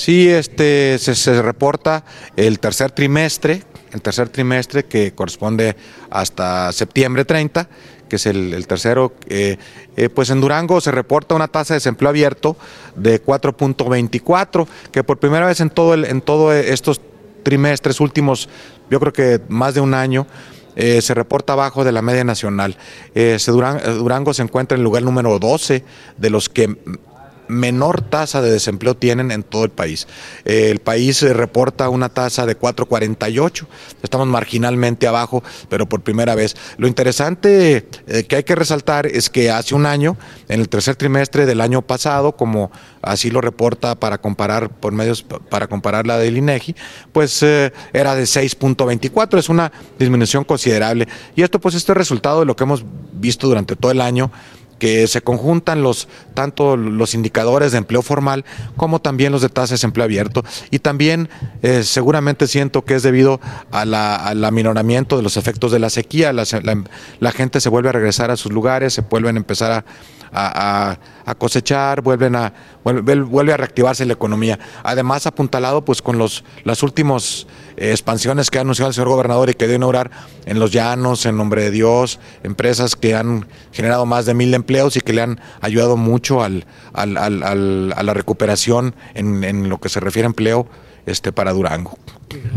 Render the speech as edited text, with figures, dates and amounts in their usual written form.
Sí, se reporta el tercer trimestre que corresponde hasta septiembre 30, que es el tercero. Pues en Durango se reporta una tasa de desempleo abierto de 4.24, que por primera vez en todo estos trimestres últimos, yo creo que más de un año, se reporta abajo de la media nacional. Durango se encuentra en el lugar número 12 de los que menor tasa de desempleo tienen en todo el país. El país reporta una tasa de 4.48, estamos marginalmente abajo, pero por primera vez. Lo interesante que hay que resaltar es que hace un año, en el tercer trimestre del año pasado, como así lo reporta para comparar la del INEGI, pues era de 6.24, es una disminución considerable. Y esto pues es el resultado de lo que hemos visto durante todo el año, que se conjuntan tanto los indicadores de empleo formal como también los de tasa de desempleo abierto, y también seguramente siento que es debido al aminoramiento de los efectos de la sequía. La gente se vuelve a regresar a sus lugares, se vuelven a empezar a cosechar, vuelve a reactivarse la economía. Además, apuntalado pues con las últimas expansiones que ha anunciado el señor gobernador y que debe inaugurar en Los Llanos, en Nombre de Dios, empresas que han generado más de 1,000 empleos y que le han ayudado mucho a la recuperación en lo que se refiere a empleo para Durango.